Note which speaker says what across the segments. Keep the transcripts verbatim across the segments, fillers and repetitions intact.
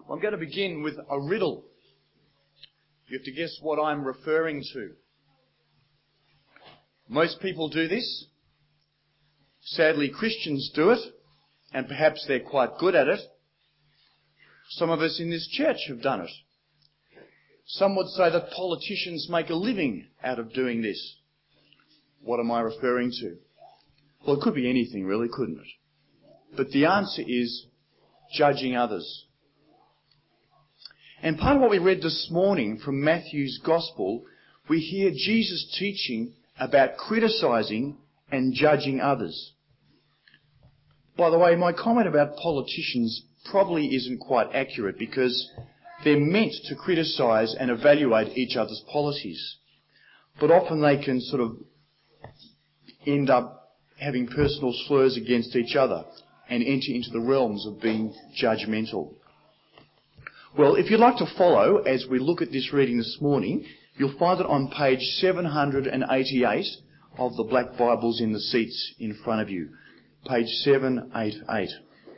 Speaker 1: I'm going to begin with a riddle. You have to guess what I'm referring to. Most people do this. Sadly, Christians do it, and perhaps they're quite good at it. Some of us in this church have done it. Some would say that politicians make a living out of doing this. What am I referring to? Well, it could be anything really, couldn't it? But the answer is judging others. And part of what we read this morning from Matthew's Gospel, we hear Jesus teaching about criticising and judging others. By the way, my comment about politicians probably isn't quite accurate because they're meant to criticise and evaluate each other's policies. But often they can sort of end up having personal slurs against each other and enter into the realms of being judgmental. Well, if you'd like to follow as we look at this reading this morning, you'll find it on page seven hundred eighty-eight of the black Bibles in the seats in front of you. Page seven eighty-eight.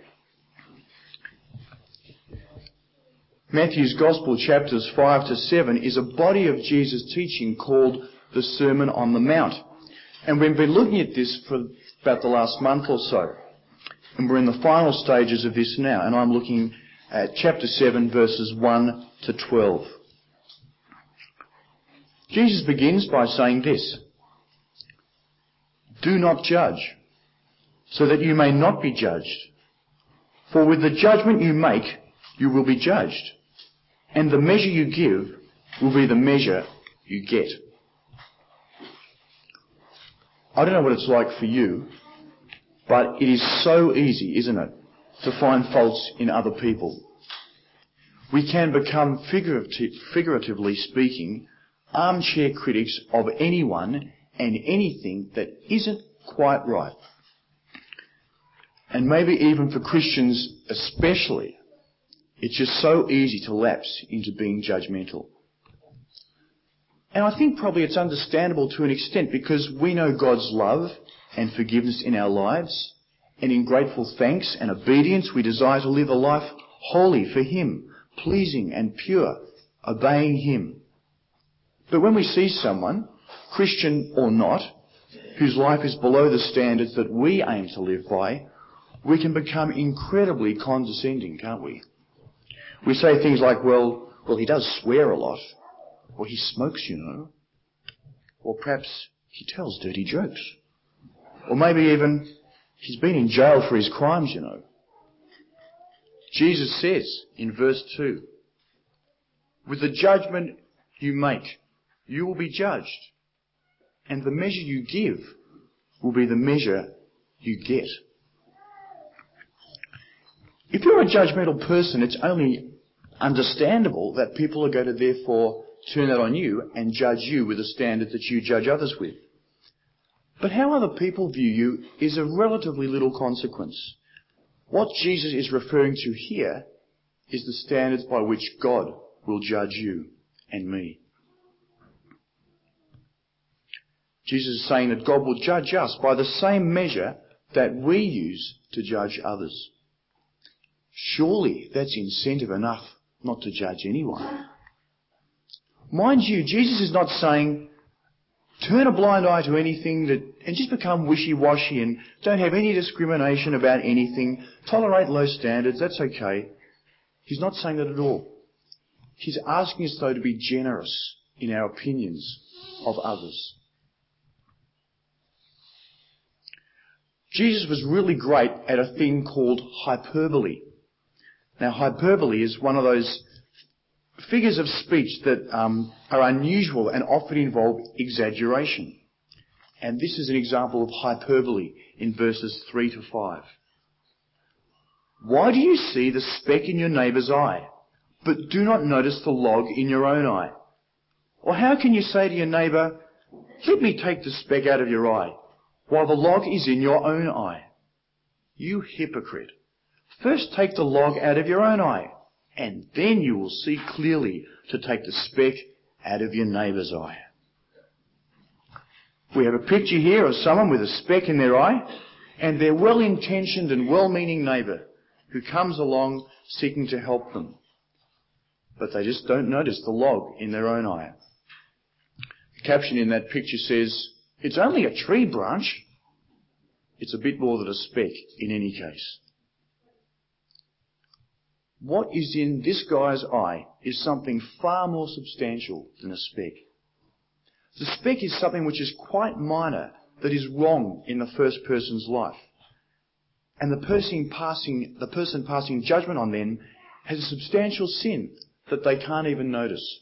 Speaker 1: Matthew's Gospel, chapters five to seven, is a body of Jesus' teaching called the Sermon on the Mount. And we've been looking at this for about the last month or so. And we're in the final stages of this now. And I'm looking at chapter seven, verses one to twelve. Jesus begins by saying this: "Do not judge, so that you may not be judged. For with the judgment you make, you will be judged. And the measure you give will be the measure you get." I don't know what it's like for you, but it is so easy, isn't it, to find faults in other people. We can become, figurative, figuratively speaking, armchair critics of anyone and anything that isn't quite right. And maybe even for Christians especially, it's just so easy to lapse into being judgmental. And I think probably it's understandable to an extent because we know God's love and forgiveness in our lives, and in grateful thanks and obedience we desire to live a life holy for Him, pleasing and pure, obeying Him. But when we see someone, Christian or not, whose life is below the standards that we aim to live by, we can become incredibly condescending, can't we? We say things like, well, well, he does swear a lot, or he smokes, you know, or perhaps he tells dirty jokes, or maybe even he's been in jail for his crimes, you know. Jesus says in verse two, "With the judgment you make, you will be judged, and the measure you give will be the measure you get." If you're a judgmental person, it's only understandable that people are going to therefore turn that on you and judge you with a standard that you judge others with. But how other people view you is of relatively little consequence. What Jesus is referring to here is the standards by which God will judge you and me. Jesus is saying that God will judge us by the same measure that we use to judge others. Surely that's incentive enough not to judge anyone. Mind you, Jesus is not saying, turn a blind eye to anything that, and just become wishy-washy and don't have any discrimination about anything, tolerate low standards, that's okay. He's not saying that at all. He's asking us, though, to be generous in our opinions of others. Jesus was really great at a thing called hyperbole. Now, hyperbole is one of those figures of speech that um, are unusual and often involve exaggeration. And this is an example of hyperbole in verses three to five. "Why do you see the speck in your neighbour's eye, but do not notice the log in your own eye? Or how can you say to your neighbour, 'Let me take the speck out of your eye,' while the log is in your own eye? You hypocrite! First take the log out of your own eye, and then you will see clearly to take the speck out of your neighbour's eye." We have a picture here of someone with a speck in their eye and their well-intentioned and well-meaning neighbour who comes along seeking to help them. but they just don't notice the log in their own eye. The caption in that picture says, "It's only a tree branch." It's a bit more than a speck in any case. What is in this guy's eye is something far more substantial than a speck. The speck is something which is quite minor, that is wrong in the first person's life. And the person passing, the person passing judgment on them has a substantial sin that they can't even notice.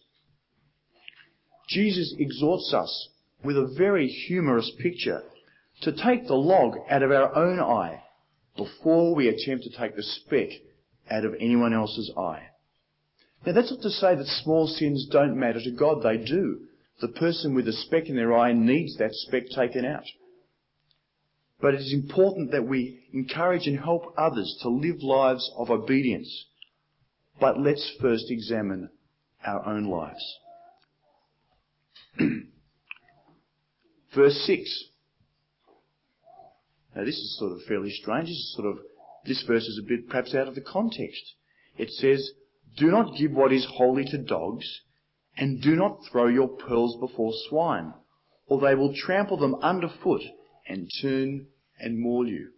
Speaker 1: Jesus exhorts us with a very humorous picture to take the log out of our own eye before we attempt to take the speck out of anyone else's eye. Now, that's not to say that small sins don't matter to God. They do. The person with a speck in their eye needs that speck taken out. But it is important that we encourage and help others to live lives of obedience. But let's first examine our own lives. Verse six. Now, this is sort of fairly strange. This is sort of This verse is a bit perhaps out of the context. It says, "Do not give what is holy to dogs, and do not throw your pearls before swine, or they will trample them underfoot and turn and maul you."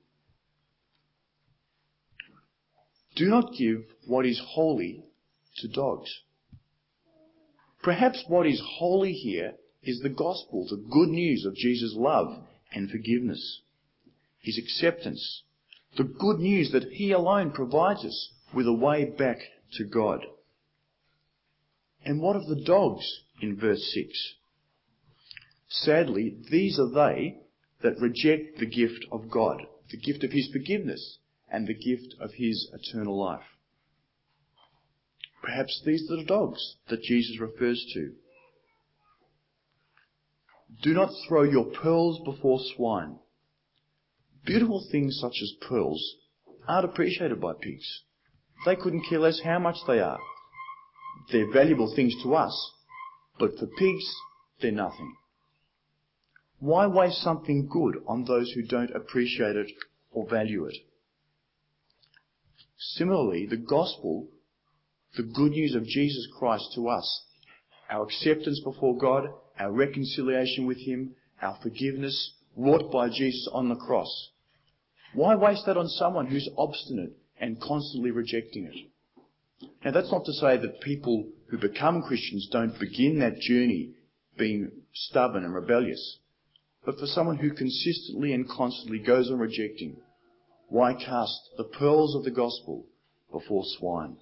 Speaker 1: Do not give what is holy to dogs. Perhaps what is holy here is the gospel, the good news of Jesus' love and forgiveness, his acceptance, the good news that he alone provides us with a way back to God. And what of the dogs in verse six? Sadly, these are they that reject the gift of God, the gift of his forgiveness and the gift of his eternal life. Perhaps these are the dogs that Jesus refers to. Do not throw your pearls before swine. Beautiful things such as pearls aren't appreciated by pigs. They couldn't care less how much they are. They're valuable things to us, but for pigs, they're nothing. Why waste something good on those who don't appreciate it or value it? Similarly, the gospel, the good news of Jesus Christ to us, our acceptance before God, our reconciliation with him, our forgiveness wrought by Jesus on the cross. Why waste that on someone who's obstinate and constantly rejecting it? Now, that's not to say that people who become Christians don't begin that journey being stubborn and rebellious. But for someone who consistently and constantly goes on rejecting, why cast the pearls of the gospel before swine?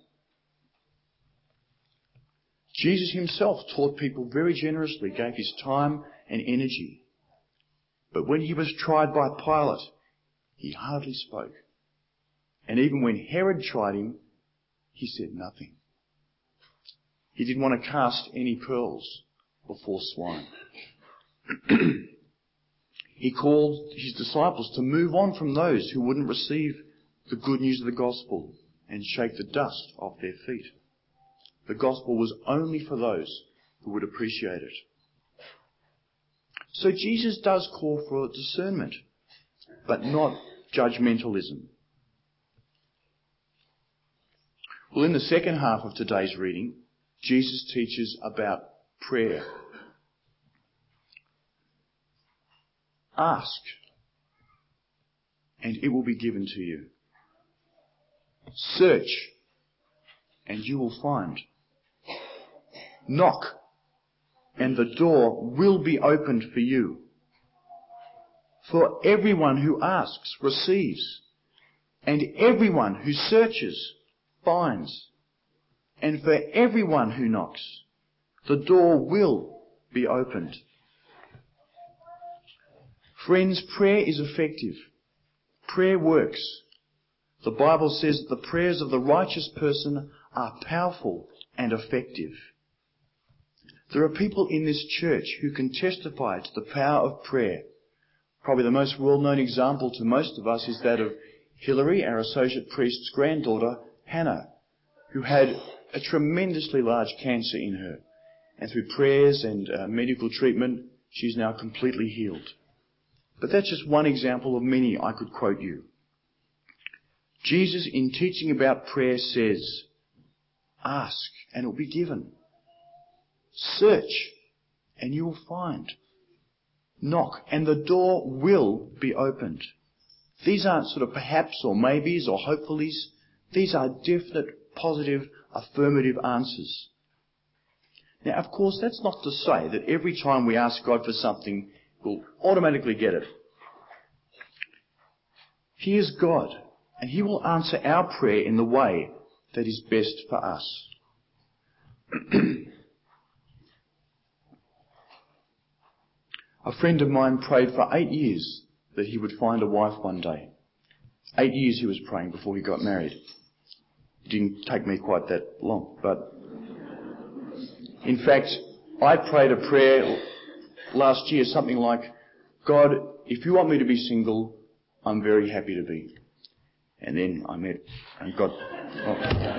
Speaker 1: Jesus himself taught people very generously, gave his time and energy. But when he was tried by Pilate, he hardly spoke. And even when Herod tried him, he said nothing. He didn't want to cast any pearls before swine. He called his disciples to move on from those who wouldn't receive the good news of the gospel and shake the dust off their feet. The gospel was only for those who would appreciate it. So Jesus does call for discernment, but not judgmentalism. Well, in the second half of today's reading, Jesus teaches about prayer. Ask, and it will be given to you. Search, and you will find. Knock, and the door will be opened for you. For everyone who asks receives, and everyone who searches finds. And for everyone who knocks, the door will be opened. Friends, prayer is effective. Prayer works. The Bible says that the prayers of the righteous person are powerful and effective. There are people in this church who can testify to the power of prayer. Probably the most well-known example to most of us is that of Hilary, our associate priest's granddaughter, Hannah, who had a tremendously large cancer in her. And through prayers and uh, medical treatment, she's now completely healed. But that's just one example of many I could quote you. Jesus, in teaching about prayer, says, Ask, and it will be given. Search, and you will find. Knock, and the door will be opened. These aren't sort of perhaps or maybes or hopefullys. These are definite, positive, affirmative answers. Now, of course, that's not to say that every time we ask God for something, we'll automatically get it. He is God, and He will answer our prayer in the way that is best for us. A friend of mine prayed for eight years that he would find a wife one day. Eight years he was praying before he got married. It didn't take me quite that long, but in fact, I prayed a prayer last year, something like, God, if you want me to be single, I'm very happy to be. And then I met and got... Oh.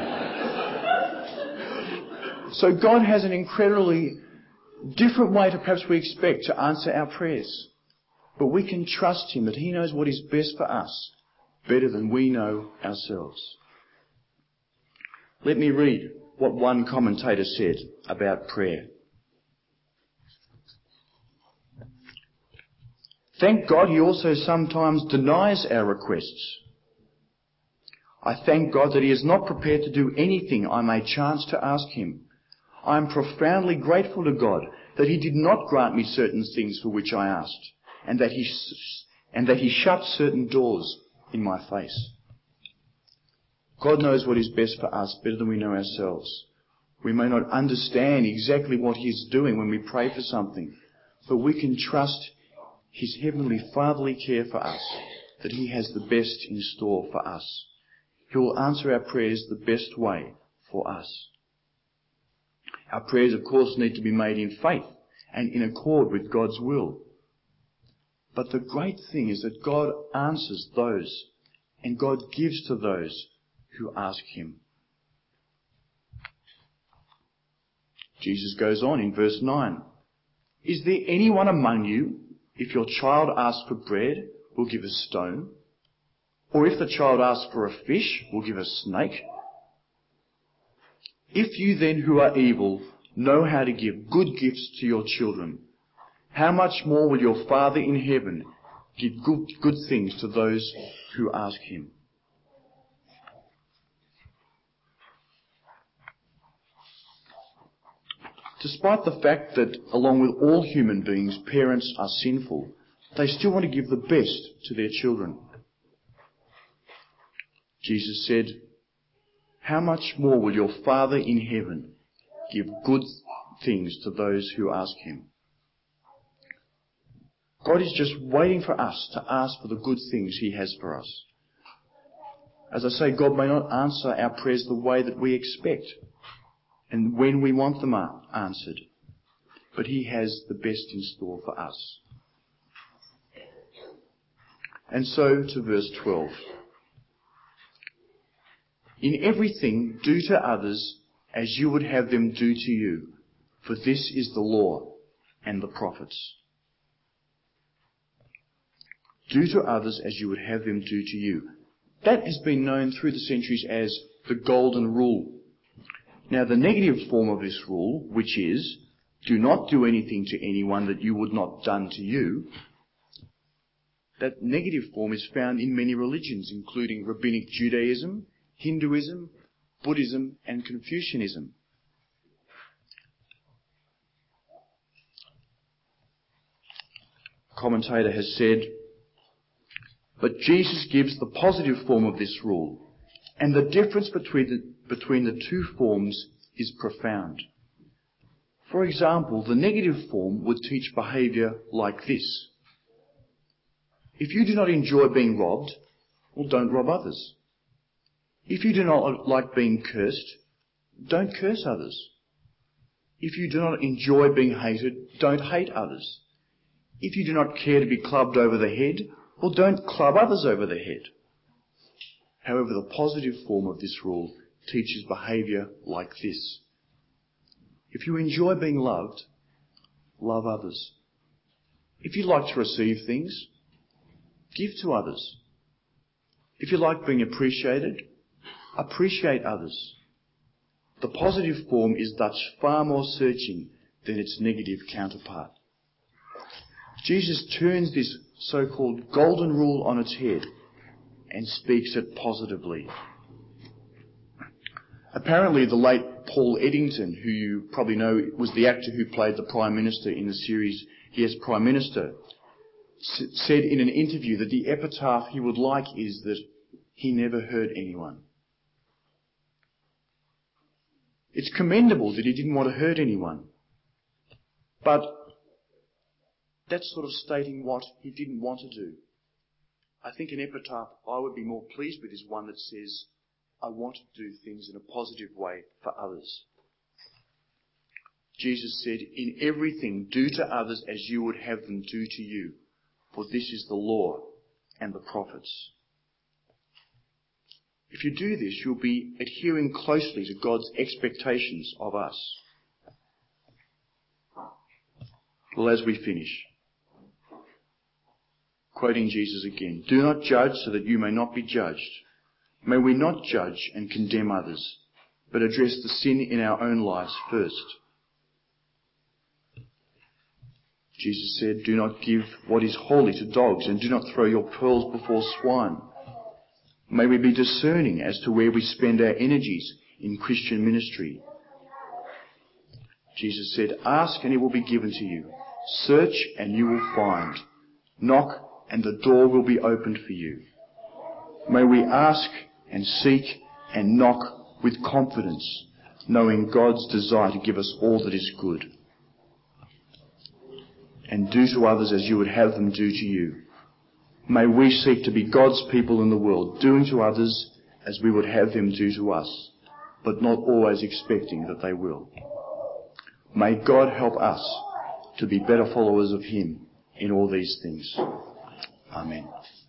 Speaker 1: So God has an incredibly different way to perhaps we expect to answer our prayers. But we can trust Him that He knows what is best for us better than we know ourselves. Let me read what one commentator said about prayer. Thank God He also sometimes denies our requests. I thank God that He is not prepared to do anything I may chance to ask Him. I am profoundly grateful to God that He did not grant me certain things for which I asked, and that He, and that He shut certain doors in my face. God knows what is best for us better than we know ourselves. We may not understand exactly what He is doing when we pray for something, but we can trust His heavenly fatherly care for us, that He has the best in store for us. He will answer our prayers the best way for us. Our prayers, of course, need to be made in faith and in accord with God's will. But the great thing is that God answers those, and God gives to those who ask Him. Jesus goes on in verse nine. Is there anyone among you, if your child asks for bread, will give a stone? Or if the child asks for a fish, will give a snake? If you then who are evil know how to give good gifts to your children, how much more will your Father in heaven give good, good things to those who ask Him? Despite the fact that, along with all human beings, parents are sinful, they still want to give the best to their children. Jesus said, how much more will your Father in heaven give good things to those who ask Him? God is just waiting for us to ask for the good things He has for us. As I say, God may not answer our prayers the way that we expect and when we want them answered, but He has the best in store for us. And so to verse twelve. In everything, do to others as you would have them do to you, for this is the law and the prophets. Do to others as you would have them do to you. That has been known through the centuries as the golden rule. Now, the negative form of this rule, which is, do not do anything to anyone that you would not done to you, that negative form is found in many religions, including Rabbinic Judaism, Hinduism, Buddhism, and Confucianism. A commentator has said, but Jesus gives the positive form of this rule, and the difference between the, between the two forms is profound. For example, the negative form would teach behaviour like this. If you do not enjoy being robbed, well, don't rob others. If you do not like being cursed, don't curse others. If you do not enjoy being hated, don't hate others. If you do not care to be clubbed over the head, well, don't club others over the head. However, the positive form of this rule teaches behaviour like this. If you enjoy being loved, love others. If you like to receive things, give to others. If you like being appreciated, appreciate others. The positive form is thus far more searching than its negative counterpart. Jesus turns this so-called golden rule on its head and speaks it positively. Apparently, the late Paul Eddington, who you probably know was the actor who played the Prime Minister in the series Yes, Prime Minister, s- said in an interview that the epitaph he would like is that he never hurt anyone. It's commendable that he didn't want to hurt anyone, but that's sort of stating what he didn't want to do. I think an epitaph I would be more pleased with is one that says, I want to do things in a positive way for others. Jesus said, in everything do to others as you would have them do to you, for this is the law and the prophets. If you do this, you'll be adhering closely to God's expectations of us. Well, as we finish, quoting Jesus again, do not judge so that you may not be judged. May we not judge and condemn others, but address the sin in our own lives first. Jesus said, do not give what is holy to dogs, and do not throw your pearls before swine. May we be discerning as to where we spend our energies in Christian ministry. Jesus said, ask and it will be given to you. Search and you will find. Knock and the door will be opened for you. May we ask and seek and knock with confidence, knowing God's desire to give us all that is good. And do to others as you would have them do to you. May we seek to be God's people in the world, doing to others as we would have them do to us, but not always expecting that they will. May God help us to be better followers of Him in all these things. Amen.